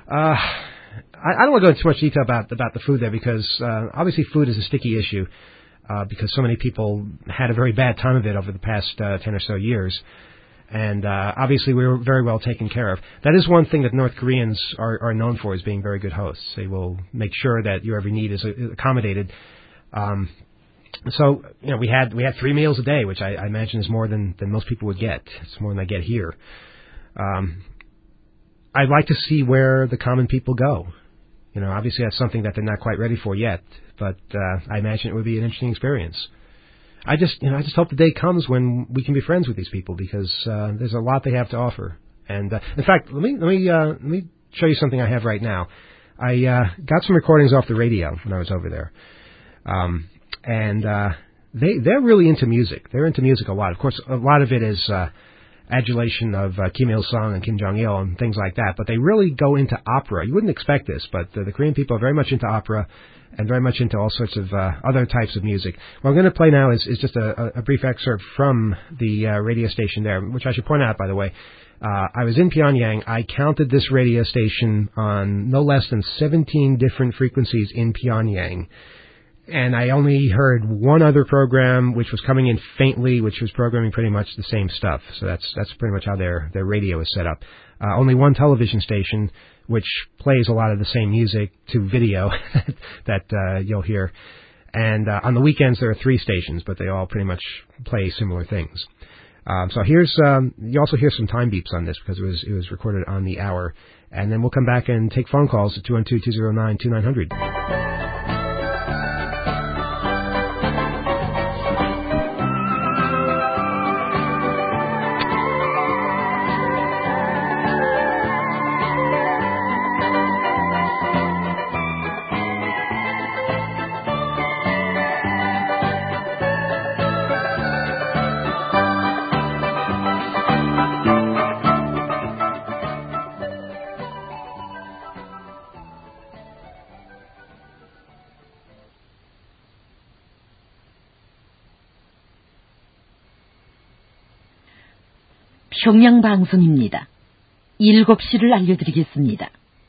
to go into too much detail about the food there because obviously food is a sticky issue because so many people had a very bad time of it over the past 10 or so years. And obviously we were very well taken care of. That is one thing that North Koreans are known for, is being very good hosts. They will make sure that your every need is accommodated. So, we had 3 meals a day, which I imagine is more than most people would get. It's more than I get here. I'd like to see where the common people go. Obviously that's something that they're not quite ready for yet, but I imagine it would be an interesting experience. I just hope the day comes when we can be friends with these people because there's a lot they have to offer. And in fact, let me show you something I have right now. I got some recordings off the radio when I was over there. And they're really into music. They're into music a lot. Of course, a lot of it is adulation of Kim Il-sung and Kim Jong-il and things like that. But they really go into opera. You wouldn't expect this, but the Korean people are very much into opera and very much into all sorts of other types of music. What I'm going to play now is just a brief excerpt from the radio station there, which I should point out, by the way. I was in Pyongyang. I counted this radio station on no less than 17 different frequencies in Pyongyang. And I only heard one other program, which was coming in faintly, which was programming pretty much the same stuff. So that's pretty much how their radio is set up. Only one television station, which plays a lot of the same music to video that you'll hear. And on the weekends, there are 3 stations, but they all pretty much play similar things. So here's you also hear some time beeps on this because it was recorded on the hour. And then we'll come back and take phone calls at 212-209-2900. 평양 방송입니다. 7시를 알려드리겠습니다.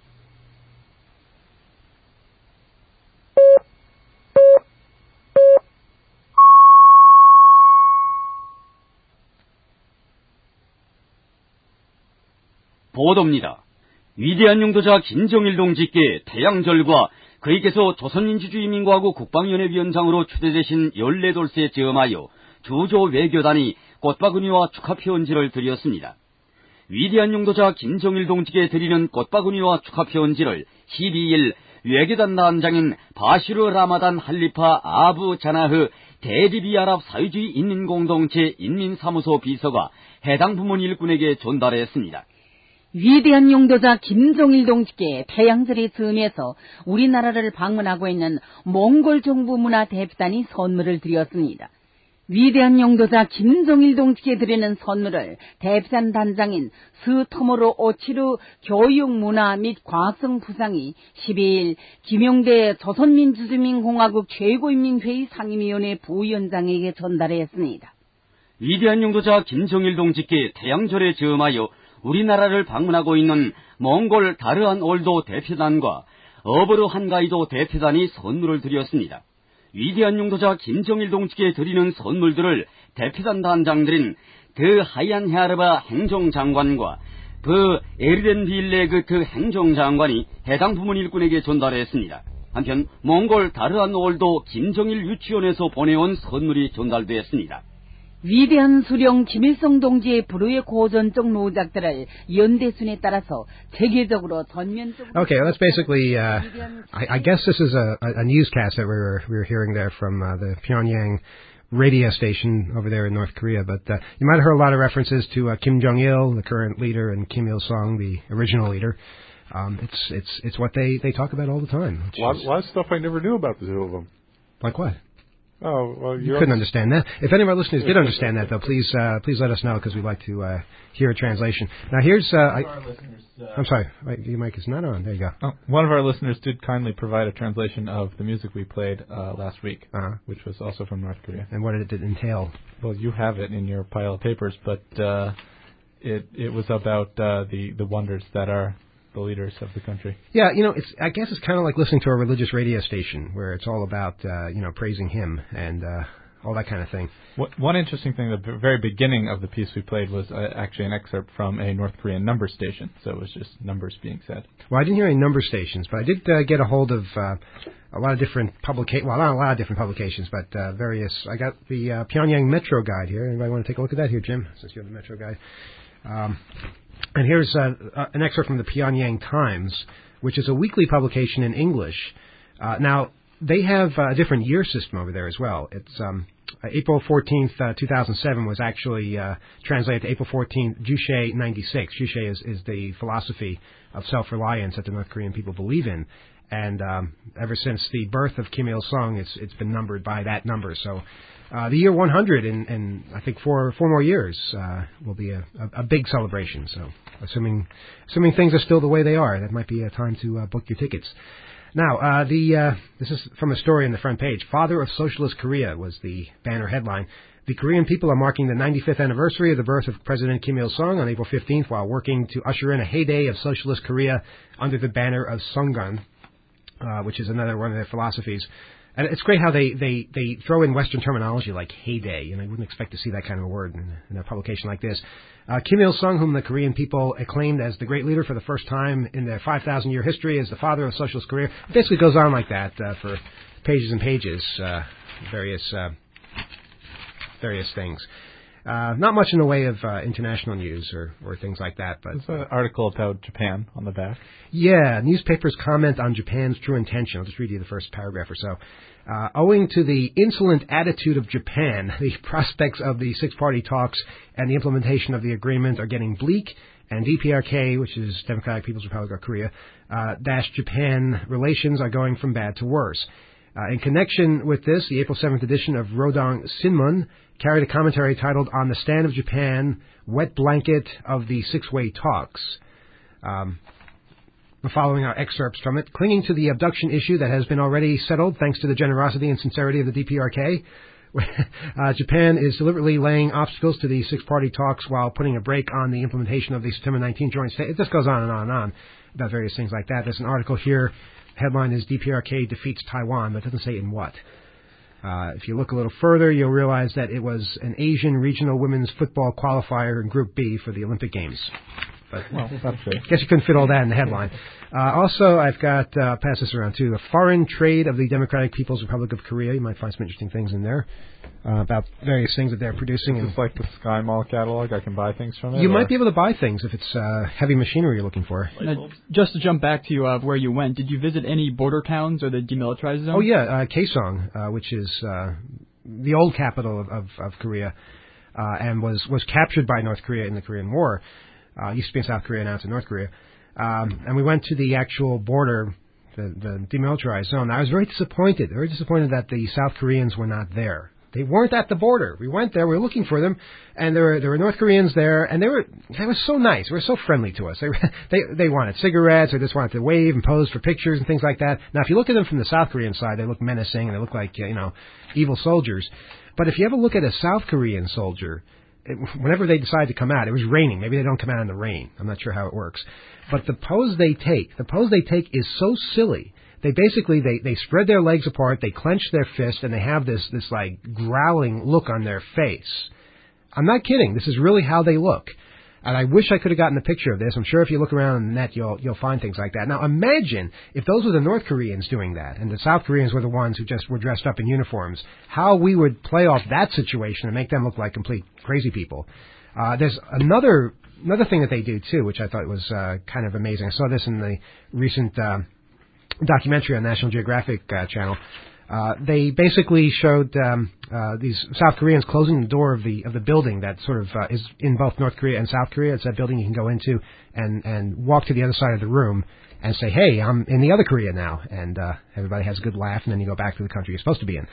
보도입니다. 위대한 용도자 김정일 동지께 태양절과 그에게서 조선민주주의민주화국 국방위원회 위원장으로 추대되신 14돌쇠에 저음하여 주조 외교단이 꽃바구니와 축하표언지를 드렸습니다. 위대한 용도자 김정일 동지께 드리는 꽃바구니와 축하표언지를 12일 외교단 단장인 바시르 라마단 할리파 아부 자나흐 대리비아랍 사회주의 인민공동체 인민사무소 비서가 해당 부문 일꾼에게 전달했습니다. 위대한 용도자 김정일 동지께 태양절의 즈음에서 우리나라를 방문하고 있는 몽골 정부 문화 대표단이 선물을 드렸습니다. 위대한 용도자 김정일 동지께 드리는 선물을 대표단 단장인 스토모로 오치르 교육문화 및 과학성 부상이 12일 김용대 조선민주주의민공화국 최고인민회의 상임위원회 부위원장에게 전달했습니다. 위대한 용도자 김정일 동지께 태양절에 즈음하여 우리나라를 방문하고 있는 몽골 다르안 올도 대표단과 어버르 한가이도 대표단이 선물을 드렸습니다. 위대한 용도자 김정일 동지께 드리는 선물들을 대표단 단장들인 드 하이안 헤아르바 행정장관과 브 에르덴 빌레그트 행정장관이 해당 부문 일꾼에게 전달했습니다. 한편 몽골 다르안 올도 김정일 유치원에서 보내온 선물이 전달되었습니다. 위대한 수령 김일성 동지의 불후의 고전적 노작들을 연대순에 따라서 체계적으로 전면적으로. Okay, that's basically. I guess this is a newscast that we were hearing there from the Pyongyang radio station over there in North Korea. But you might have heard a lot of references to Kim Jong-il, the current leader, and Kim Il-sung, the original leader. It's what they talk about all the time. A lot of stuff I never knew about the two of them. Like what? Oh, well, you couldn't understand that. If any of our listeners did understand that, though, please let us know, because we'd like to hear a translation. Now, here's... I'm sorry, your mic is not on. There you go. Oh, one of our listeners did kindly provide a translation of the music we played last week, which was also from North Korea. And what did it entail? Well, you have it in your pile of papers, but it was about the wonders that are the leaders of the country. Yeah, I guess it's kind of like listening to a religious radio station where it's all about, praising him and all that kind of thing. One interesting thing, the very beginning of the piece we played was actually an excerpt from a North Korean number station, so it was just numbers being said. Well, I didn't hear any number stations, but I did get a hold of a lot of different publications, well, not a lot of different publications, but various. I got the Pyongyang Metro Guide here. Anybody want to take a look at that here, Jim, since you're the Metro Guide? And here's an excerpt from the Pyongyang Times, which is a weekly publication in English. Now, they have a different year system over there as well. It's April 14th, 2007 was actually translated to April 14th, Juche 96. Juche is the philosophy of self-reliance that the North Korean people believe in. And ever since the birth of Kim Il-sung, it's been numbered by that number. So the year 100 in I think four more years will be a big celebration. So assuming things are still the way they are, that might be a time to book your tickets. Now, this is from a story on the front page. Father of Socialist Korea was the banner headline. The Korean people are marking the 95th anniversary of the birth of President Kim Il-sung on April 15th while working to usher in a heyday of Socialist Korea under the banner of Songun, which is another one of their philosophies. And it's great how they throw in Western terminology like heyday, and I wouldn't expect to see that kind of a word in a publication like this. Kim Il-sung, whom the Korean people acclaimed as the great leader for the first time in their 5,000-year history, as the father of Socialist Korea. It basically goes on like that for pages and pages, various things. Not much in the way of international news or things like that. But there's an article about Japan on the back. Yeah, newspapers comment on Japan's true intention. I'll just read you the first paragraph or so. Owing to the insolent attitude of Japan, the prospects of the six-party talks and the implementation of the agreement are getting bleak, and DPRK, which is Democratic People's Republic of Korea, Japan relations are going from bad to worse. In connection with this, the April 7th edition of Rodong Sinmun carried a commentary titled On the Stand of Japan, Wet Blanket of the Six-Way Talks. Following our excerpts from it, clinging to the abduction issue that has been already settled thanks to the generosity and sincerity of the DPRK, Japan is deliberately laying obstacles to the six-party talks while putting a brake on the implementation of the September 19 joint statement. It just goes on and on and on about various things like that. There's an article here. Headline is DPRK defeats Taiwan, but it doesn't say in what. If you look a little further, you'll realize that it was an Asian regional women's football qualifier in Group B for the Olympic Games. But, well, I guess you couldn't fit all that in the headline. Also, I've got, pass this around too, the foreign trade of the Democratic People's Republic of Korea. You might find some interesting things in there about various things that they're producing. It's like the Sky Mall catalog. I can buy things from it. You might be able to buy things if it's heavy machinery you're looking for. Just to jump back to where you went, did you visit any border towns or the demilitarized zone? Oh, yeah, Kaesong, which is the old capital of Korea, and was captured by North Korea in the Korean War. Used to be in South Korea, now it's in North Korea. And we went to the actual border, the demilitarized zone. I was very disappointed that the South Koreans were not there. They weren't at the border. We went there, we were looking for them, and there were North Koreans there, and they were so nice. They were so friendly to us. They wanted cigarettes, or just wanted to wave and pose for pictures and things like that. Now, if you look at them from the South Korean side, they look menacing, and they look like, evil soldiers. But if you ever look at a South Korean soldier, whenever they decide to come out, it was raining. Maybe they don't come out in the rain. I'm not sure how it works. But the pose they take is so silly. They basically, they spread their legs apart, they clench their fist, and they have this like growling look on their face. I'm not kidding. This is really how they look. And I wish I could have gotten a picture of this. I'm sure if you look around on the net, you'll find things like that. Now, imagine if those were the North Koreans doing that, and the South Koreans were the ones who just were dressed up in uniforms, how we would play off that situation and make them look like complete crazy people. There's another thing that they do, too, which I thought was kind of amazing. I saw this in the recent documentary on National Geographic channel. They basically showed these South Koreans closing the door of the building that sort of is in both North Korea and South Korea. It's that building you can go into and walk to the other side of the room and say, hey, I'm in the other Korea now. And everybody has a good laugh, and then you go back to the country you're supposed to be in.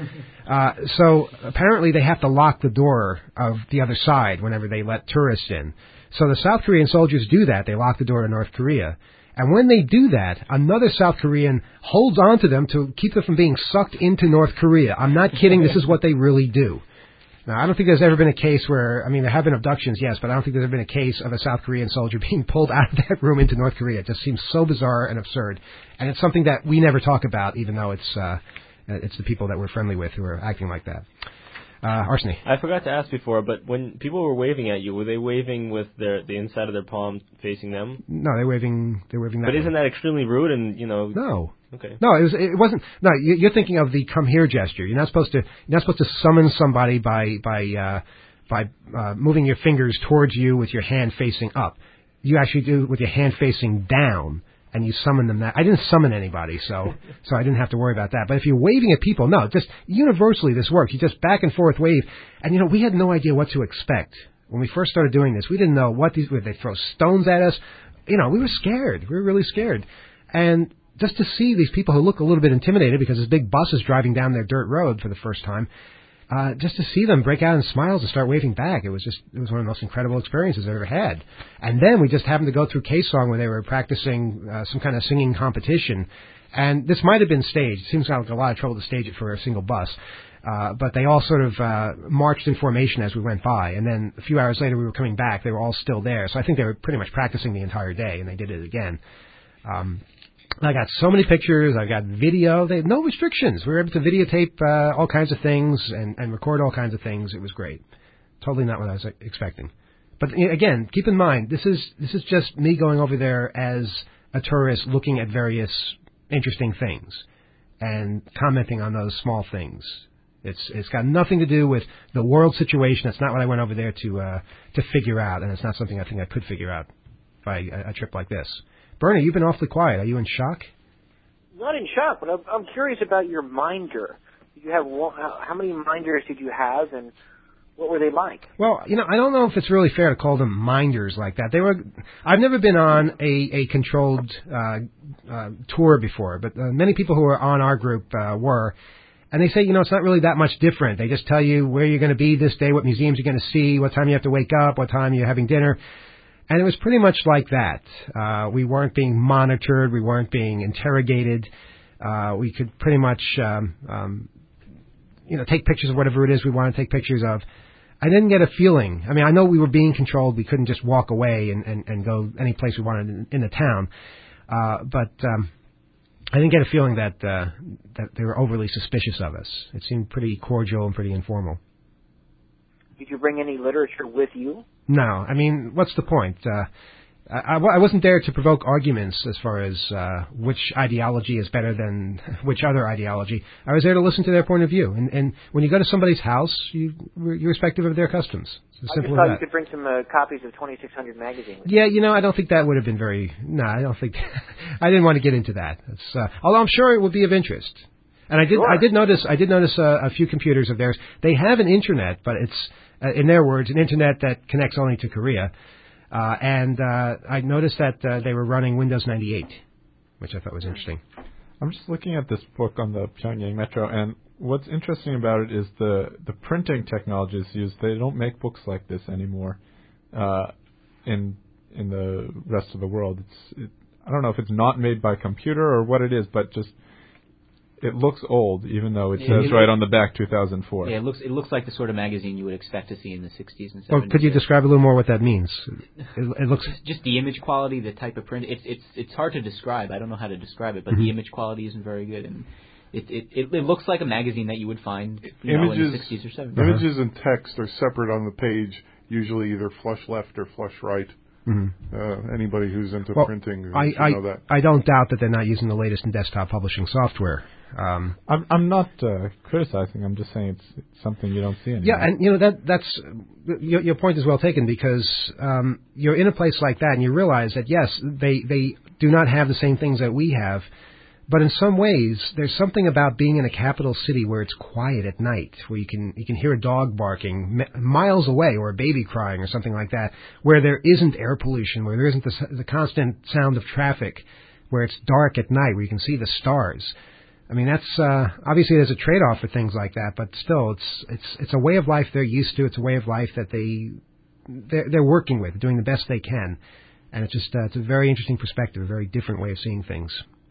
So apparently they have to lock the door of the other side whenever they let tourists in. So the South Korean soldiers do that. They lock the door to North Korea. And when they do that, another South Korean holds on to them to keep them from being sucked into North Korea. I'm not kidding. This is what they really do. Now, I don't think there's ever been a case where, there have been abductions, yes, but I don't think there's ever been a case of a South Korean soldier being pulled out of that room into North Korea. It just seems so bizarre and absurd. And it's something that we never talk about, even though it's the people that we're friendly with who are acting like that. Arseny. I forgot to ask before, but when people were waving at you, were they waving with the inside of their palm facing them? No, they're waving that way. But isn't that extremely rude? And No. Okay. No, it wasn't. No, you're thinking of the come here gesture. You're not supposed to summon somebody by moving your fingers towards you with your hand facing up. You actually do it with your hand facing down. And you summon them that. I didn't summon anybody, so I didn't have to worry about that. But if you're waving at people, no, just universally this works. You just back and forth wave. And, we had no idea what to expect. When we first started doing this, we didn't know would they throw stones at us. We were scared. We were really scared. And just to see these people who look a little bit intimidated because this big bus is driving down their dirt road for the first time, just to see them break out in smiles and start waving back, it was one of the most incredible experiences I've ever had. And then we just happened to go through Kaesong where they were practicing some kind of singing competition. And this might have been staged. It seems like a lot of trouble to stage it for a single bus. But they all sort of marched in formation as we went by. And then a few hours later we were coming back. They were all still there. So I think they were pretty much practicing the entire day, and they did it again. I got so many pictures. I got video. They had no restrictions. We were able to videotape all kinds of things and record all kinds of things. It was great. Totally not what I was expecting. But again, keep in mind, this is just me going over there as a tourist looking at various interesting things and commenting on those small things. It's got nothing to do with the world situation. That's not what I went over there to figure out, and it's not something I think I could figure out by a trip like this. Bernie, you've been awfully quiet. Are you in shock? Not in shock, but I'm curious about your minder. Did you have how many minders did you have, and what were they like? Well, I don't know if it's really fair to call them minders like that. I've never been on a controlled tour before, but many people who are on our group were. And they say, it's not really that much different. They just tell you where you're going to be this day, what museums you're going to see, what time you have to wake up, what time you're having dinner. And it was pretty much like that. We weren't being monitored. We weren't being interrogated. We could pretty much take pictures of whatever it is we want to take pictures of. I didn't get a feeling. I mean, I know we were being controlled. We couldn't just walk away and go any place we wanted in the town. But I didn't get a feeling that they were overly suspicious of us. It seemed pretty cordial and pretty informal. Did you bring any literature with you? No. I mean, what's the point? I wasn't there to provoke arguments as far as which ideology is better than which other ideology. I was there to listen to their point of view. And when you go to somebody's house, you're respective of their customs. It's as simple as that. I just thought you could bring some copies of 2600 magazine. Yeah, I don't think that would have been very... No, I don't think... I didn't want to get into that. Although I'm sure it would be of interest. And I did notice a few computers of theirs. They have an internet, but it's, in their words, an internet that connects only to Korea. And I noticed that they were running Windows 98, which I thought was interesting. I'm just looking at this book on the Pyongyang Metro, and what's interesting about it is the printing technologies used. They don't make books like this anymore in the rest of the world. I don't know if it's not made by computer or what it is, but just it looks old, even though it says right on the back 2004. Yeah, it looks like the sort of magazine you would expect to see in the 60s and 70s. Well, could you describe a little more what that means? It looks just the image quality, the type of print. It's hard to describe. I don't know how to describe it, but the image quality isn't very good, and it looks like a magazine that you would find in the 60s or 70s. Images and text are separate on the page, usually either flush left or flush right. Mm-hmm. Anybody who's into printing should know that. I don't doubt that they're not using the latest in desktop publishing software. I'm not criticizing. I'm just saying it's something you don't see anymore. Yeah, and that's your point is well taken, because you're in a place like that and you realize that yes, they do not have the same things that we have, but in some ways there's something about being in a capital city where it's quiet at night, where you can hear a dog barking miles away or a baby crying or something like that, where there isn't air pollution, where there isn't the constant sound of traffic, where it's dark at night, where you can see the stars. I mean, that's obviously there's a trade-off for things like that, but still, it's a way of life they're used to. It's a way of life that they're working with, doing the best they can, and it's a very interesting perspective, a very different way of seeing things.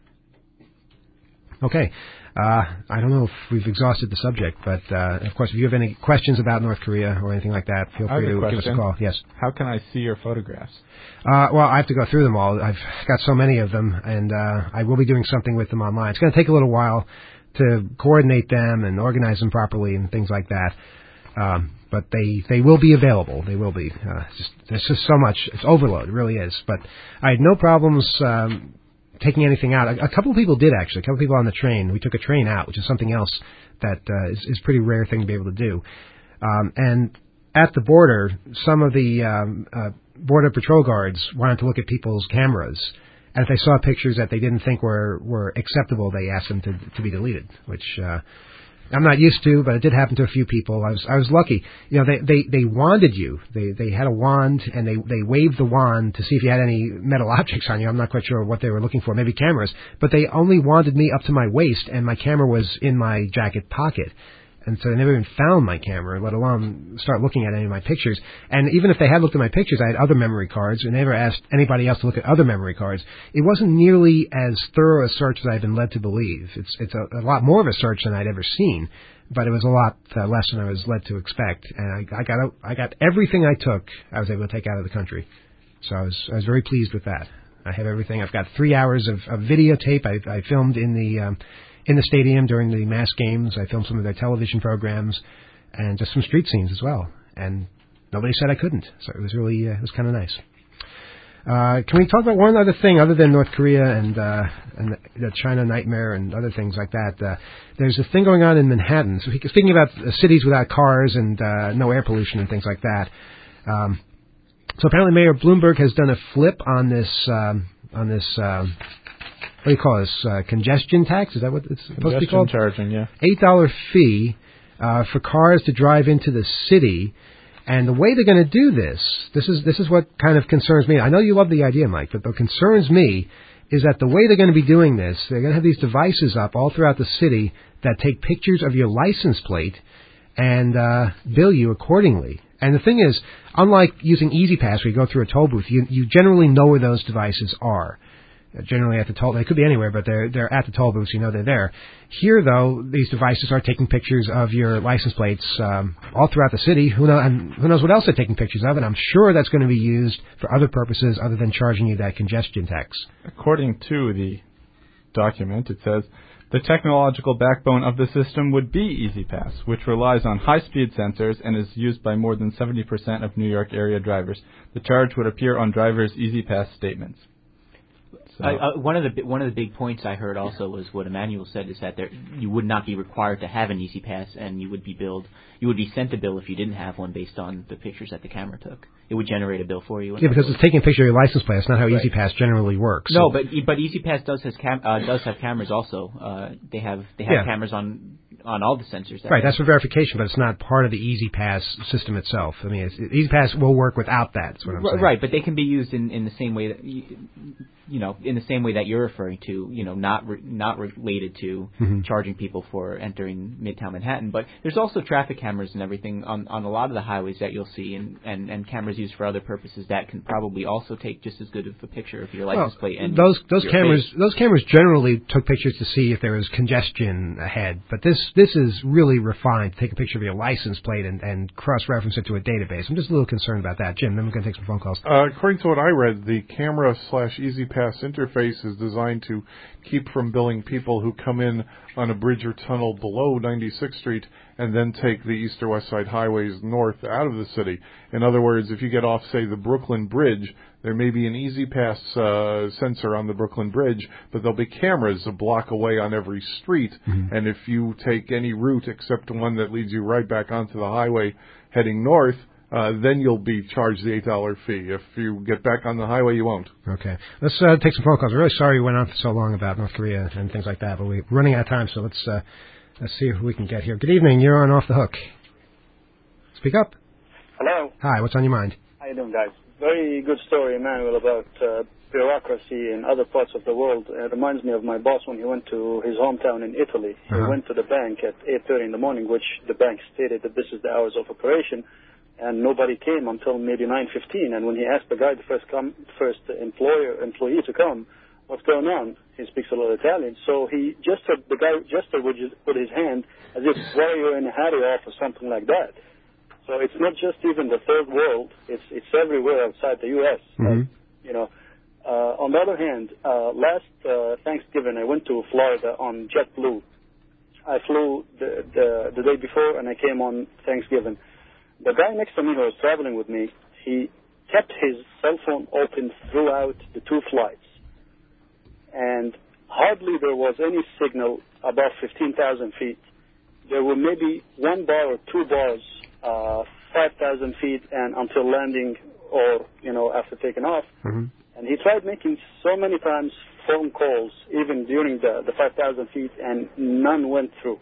Okay, I don't know if we've exhausted the subject, but of course, if you have any questions about North Korea or anything like that, feel free to give us a call. Yes. How can I see your photographs? Well, I have to go through them all. I've got so many of them, and I will be doing something with them online. It's going to take a little while to coordinate them and organize them properly and things like that. But they will be available. They will be. There's just so much. It's overload. It really is. But I had no problems taking anything out. A couple of people did, actually. A couple of people on the train. We took a train out, which is something else that is a pretty rare thing to be able to do. And at the border, some of the Border Patrol guards wanted to look at people's cameras. And if they saw pictures that they didn't think were acceptable, they asked them to be deleted, which I'm not used to, but it did happen to a few people. I was lucky. They wanded you. They had a wand, and they waved the wand to see if you had any metal objects on you. I'm not quite sure what they were looking for, maybe cameras. But they only wanded me up to my waist, and my camera was in my jacket pocket. And so they never even found my camera, let alone start looking at any of my pictures. And even if they had looked at my pictures, I had other memory cards, and they never asked anybody else to look at other memory cards. It wasn't nearly as thorough a search as I've been led to believe. It's a lot more of a search than I'd ever seen, but it was a lot less than I was led to expect. And I got everything I took, I was able to take out of the country. So I was very pleased with that. I have everything. I've got 3 hours of videotape I filmed in the stadium during the mass games. I filmed some of their television programs and just some street scenes as well. And nobody said I couldn't. So it was really, it was kind of nice. Can we talk about one other thing other than North Korea and the China nightmare and other things like that? There's a thing going on in Manhattan. So speaking about cities without cars and no air pollution and things like that. So apparently Mayor Bloomberg has done a flip on this what do you call this? Congestion tax? Is that what it's supposed to be called? Congestion charging, yeah. $8 fee for cars to drive into the city. And the way they're going to do this is what kind of concerns me. I know you love the idea, Mike, but what concerns me is that the way they're going to be doing this, they're going to have these devices up all throughout the city that take pictures of your license plate and bill you accordingly. And the thing is, unlike using EasyPass where you go through a toll booth, you generally know where those devices are. generally at the toll. They could be anywhere, but they're at the toll booths. You know they're there. Here, though, these devices are taking pictures of your license plates all throughout the city. Who knows what else they're taking pictures of? And I'm sure that's going to be used for other purposes other than charging you that congestion tax. According to the document, it says, the technological backbone of the system would be EasyPass, which relies on high-speed sensors and is used by more than 70% of New York area drivers. The charge would appear on drivers' EasyPass statements. So. One of the big points I heard also was what Emmanuel said is that you would not be required to have an EasyPass, and you would be sent a bill if you didn't have one based on the pictures that the camera took. It would generate a bill for you. Yeah, because it's taking a picture of your license plate. That's not how EasyPass generally works. No, but EasyPass does have cameras also. They have cameras on all the sensors. Right, that's for verification, but it's not part of the EasyPass system itself. I mean, EasyPass will work without that. That's what I'm saying. Right, but they can be used in the same way that in the same way that you're referring to. Not related to charging people for entering Midtown Manhattan. But there's also traffic cameras and everything on a lot of the highways that you'll see, and cameras used for other purposes that can probably also take just as good of a picture of your license plate. And those cameras generally took pictures to see if there was congestion ahead, but this is really refined to take a picture of your license plate and cross-reference it to a database. I'm just a little concerned about that. Jim, then we're going to take some phone calls. According to what I read, the camera/EasyPass interface is designed to keep from billing people who come in on a bridge or tunnel below 96th Street and then take the east or west side highways north out of the city. In other words, if you get off, say, the Brooklyn Bridge, there may be an EasyPass sensor on the Brooklyn Bridge, but there'll be cameras a block away on every street. And if you take any route except one that leads you right back onto the highway heading north, then you'll be charged the $8 fee. If you get back on the highway, you won't. Okay. Let's take some phone calls. We're really sorry we went on for so long about North Korea and things like that, but we're running out of time, so let's see if we can get here. Good evening. You're on Off the Hook. Speak up. Hello. Hi. What's on your mind? How you doing, guys? Very good story, Emmanuel, about bureaucracy in other parts of the world. It reminds me of my boss when he went to his hometown in Italy. He went to the bank at 8:30 in the morning, which the bank stated that this is the hours of operation, and nobody came until maybe 9:15. And when he asked the guy, the first employee to come, what's going on? He speaks a little Italian, so the guy gestured with his hand as if, why are you in a hurry off or something like that. So it's not just even the third world; it's everywhere outside the U.S. On the other hand, last Thanksgiving I went to Florida on JetBlue. I flew the day before and I came on Thanksgiving. The guy next to me who was traveling with me, he kept his cell phone open throughout the two flights, and hardly there was any signal above 15,000 feet. There were maybe 1 bar or 2 bars. 5,000 feet and until landing or, after taking off. And he tried making so many times phone calls, even during the 5,000 feet, and none went through.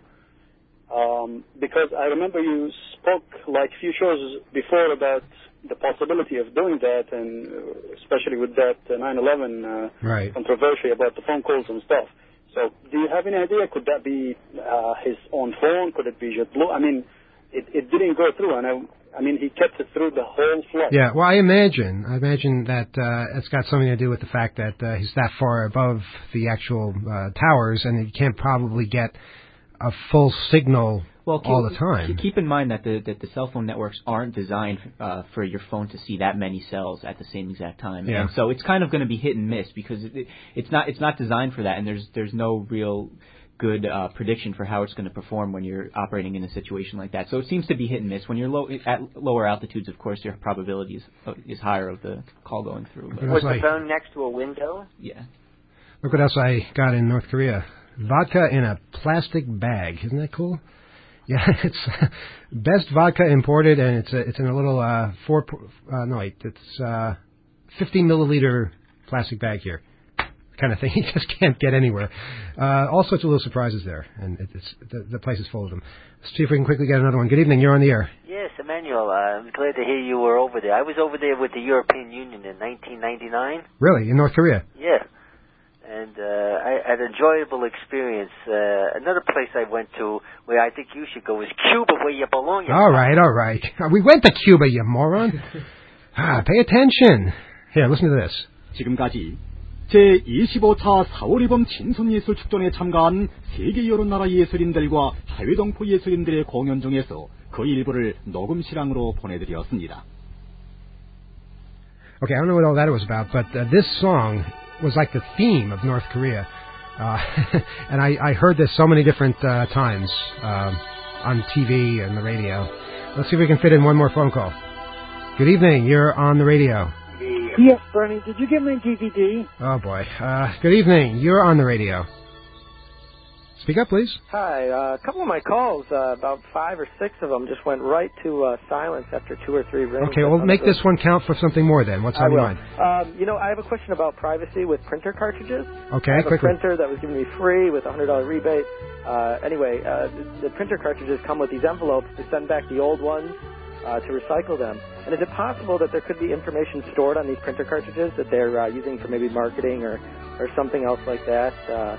Because I remember you spoke like a few shows before about the possibility of doing that, and especially with that 9/11 controversy about the phone calls and stuff. So do you have any idea? Could that be his own phone? Could it be JetBlue? I mean, it didn't go through, and I mean, he kept it through the whole flight. Yeah, well, I imagine that it's got something to do with the fact that he's that far above the actual towers, and he can't probably get a full signal all the time. Keep in mind that the cell phone networks aren't designed for your phone to see that many cells at the same exact time, and so it's kind of going to be hit and miss because it's not designed for that, and there's no real good prediction for how it's going to perform when you're operating in a situation like that. So it seems to be hit and miss. When you're at lower altitudes, of course, your probability is higher of the call going through. Was the phone next to a window? Yeah. Look what else I got in North Korea. Vodka in a plastic bag. Isn't that cool? Yeah, it's best vodka imported, and it's in a little 50 milliliter plastic bag here. Kind of thing you just can't get anywhere. All sorts of little surprises there, and the place is full of them. Let's see if we can quickly get another one. Good evening, you're on the air. Yes, Emmanuel, I'm glad to hear you were over there. I was over there with the European Union in 1999. Really? In North Korea? Yeah. And I had an enjoyable experience. Another place I went to where I think you should go is Cuba, where you belong. All right. We went to Cuba, you moron. Pay attention. Here, listen to this. 지금까지 제25차 4.5 친선예술축전에 참가한 세계 여러 나라 예술인들과 해외 동포 예술인들의 공연 중에서 그 일부를 녹음 실황으로 보내드렸습니다. Okay, I don't know what all that was about, but this song was like the theme of North Korea. And I heard this so many different times on TV and the radio. Let's see if we can fit in one more phone call. Good evening, you're on the radio. Yes, Bernie, did you get my DVD? Oh, boy. Good evening, you're on the radio. Speak up, please. Hi. A couple of my calls, about 5 or 6 of them, just went right to silence after 2 or 3 rings. Okay, well, make this one count for something more then. What's on your mind? I have a question about privacy with printer cartridges. Okay, I have quickly. a printer that was given me free with a $100 rebate. The printer cartridges come with these envelopes to send back the old ones to recycle them. And is it possible that there could be information stored on these printer cartridges that they're using for maybe marketing or something else like that?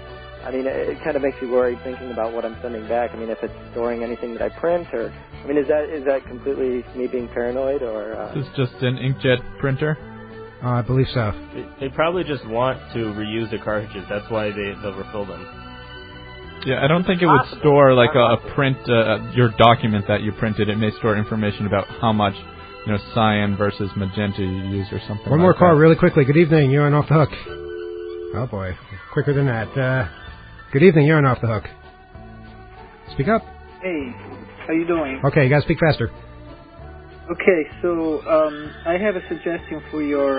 It kind of makes you worried thinking about what I'm sending back. If it's storing anything that I print, or is that completely me being paranoid, or? This is just an inkjet printer. I believe so. They probably just want to reuse the cartridges. That's why they'll refill them. Yeah, I don't think it would store like a print your document that you printed. It may store information about how much cyan versus magenta you use or something. One more call, really quickly. Good evening. You're on Off the Hook. Oh boy, quicker than that. Good evening, you're on Off the Hook. Speak up. Hey, how you doing? Okay, you gotta speak faster. Okay, so I have a suggestion for your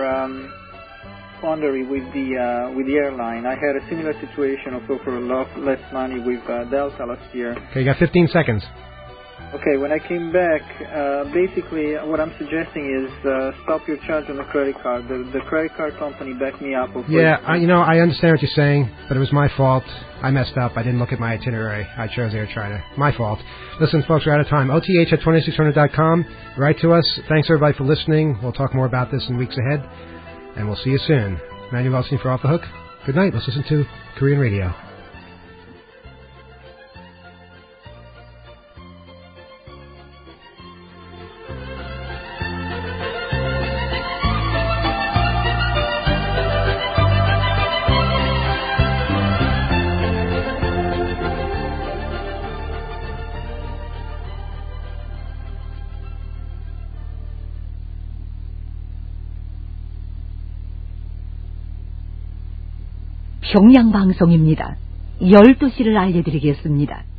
quandary with the airline. I had a similar situation, also for a lot less money with Delta last year. Okay, you got 15 seconds. Okay, when I came back, basically what I'm suggesting is stop your charge on the credit card. The credit card company backed me up. Yeah, I understand what you're saying, but it was my fault. I messed up. I didn't look at my itinerary. I chose Air China. My fault. Listen, folks, we're out of time. OTH@2600.com. Write to us. Thanks, everybody, for listening. We'll talk more about this in weeks ahead, and we'll see you soon. Manuel Elstein for Off the Hook. Good night. Let's listen to Korean radio. 평양방송입니다. 12시를 알려드리겠습니다.